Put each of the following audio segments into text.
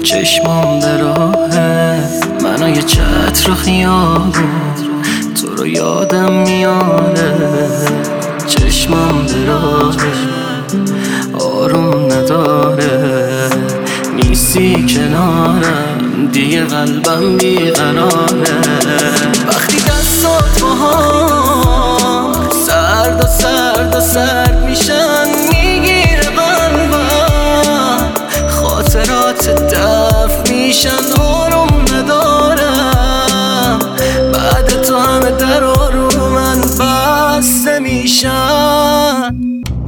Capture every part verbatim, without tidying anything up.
چشمام به راهه، منو یه چتر خیابون تو رو یادم میاره. چشمام به راهه آروم نداره، نیستی کنارم دیگه قلبم بیقراره. وقتی دستات با هم سرد و سرد و سرد میشن میگیره قلبم، خاطرات دفع میشن آروم ندارم. بعد تو همه در رو من بسته میشن.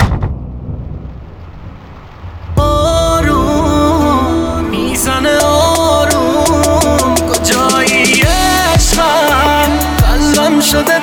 آروم میزنه آروم کجایی عشقم، قلبم شده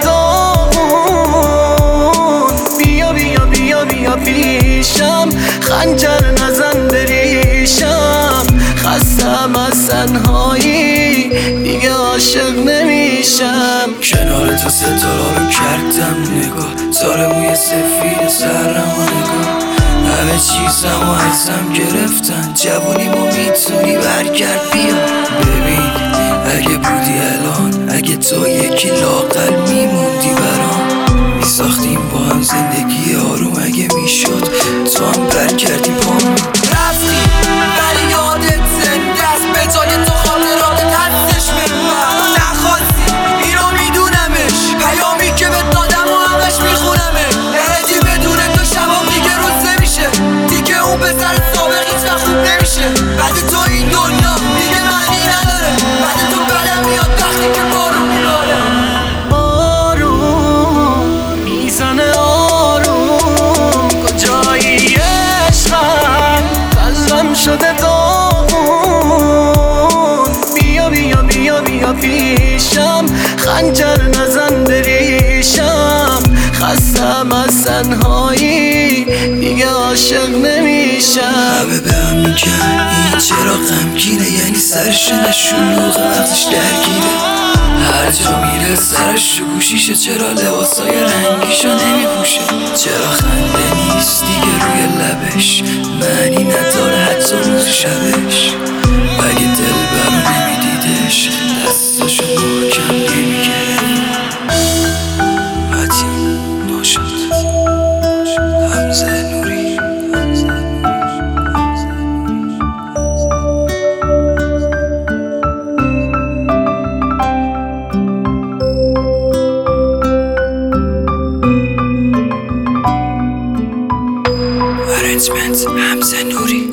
داغون. بیا بیا بیا بیا پیشم، خنجر نزن بریشم. خستم از تنهایی دیگه عاشق نمیشم. کنار تو ستاره رو کردم نگاه، تار موی سفید سرم و نگاه. همه چیزم و ازم گرفتن، جوونیمو میتونی برگرد بیا. ببین اگه بودی الان، اگه تو یکی لاغر میموندی برام، میساختیم با هم زندگی آروم. اگه میشد تو هم برگردی پام. رفتی ولی یادت زنده است، به جای تو خاطرات هستش من. نخواستی اینو میدونمش، پیامی که بهت دادم و همش میخونمش. هدی بدون تو شبام دیگه روز نمیشه، دیگه اون پسر سابق هیچ وقت خوب نمیشه. بعد تو این دنیا دیگه معنی نداره، بعد تو بدم میاد وقتی که بارون میباره. آروم میزنه آروم کجایی عشقم، قلبم شده داغون. بیا بیا بیا بیا پیشم، خنجر نزن بریشم. خستم از تنهایی دیگه عاشق نمیشم. همه به هم میگن این چرا غمگینه، یعنی سرش نشلوغ مغزش درگیره. هر جا میره سرش تو گوشیشه، چرا لباسای رنگیشو نمیپوشه. چرا خنده نیست دیگه روی لبش، معنی نداره حتی روز شبش. اگه دل برو نمیدیدش، دستاشو محکم نمیگره. حتیم ناشد حمزه نوری. Arrangement حمزه نوری.